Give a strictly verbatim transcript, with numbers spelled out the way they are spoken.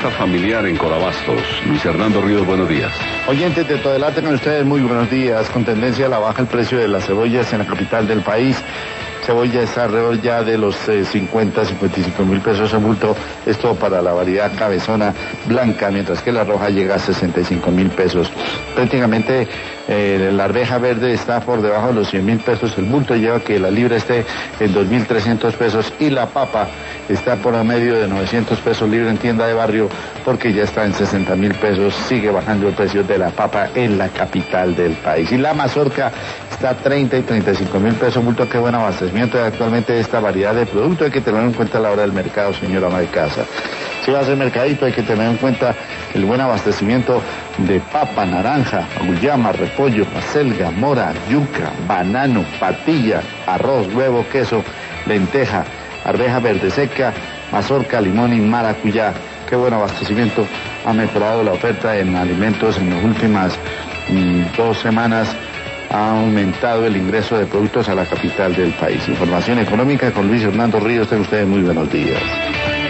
canasta familiar en Corabastos. Luis Hernando Ríos, buenos días. Oyentes de todo el arte con ustedes, muy buenos días. Con tendencia a la baja el precio de las cebollas en la capital del país. Cebolla está alrededor ya de los eh, cincuenta, cincuenta y cinco mil pesos en bulto. Esto para la variedad cabezona blanca, mientras que la roja llega a sesenta y cinco mil pesos. Prácticamente eh, la arveja verde está por debajo de los cien mil pesos. El bulto lleva que la libra esté en dos mil trescientos pesos y la papa está por a medio de novecientos pesos libra en tienda de barrio, porque ya está en sesenta mil pesos. Sigue bajando el precio de la papa en la capital del país. Y la mazorca está a treinta y treinta y cinco mil pesos bulto. Qué buen abastecimiento actualmente de esta variedad de productos. Hay que tener en cuenta a la hora del mercado, señora ama de casa. Si va a hacer mercadito, hay que tener en cuenta el buen abastecimiento de papa, naranja, auyama, repollo, acelga, mora, yuca, banano, patilla, arroz, huevo, queso, lenteja, arveja verde seca, mazorca, limón y maracuyá. Qué buen abastecimiento. Ha mejorado la oferta en alimentos en las últimas mmm, dos semanas. Ha aumentado el ingreso de productos a la capital del país. Información económica con Luis Hernando Ríos. Tengan ustedes muy buenos días.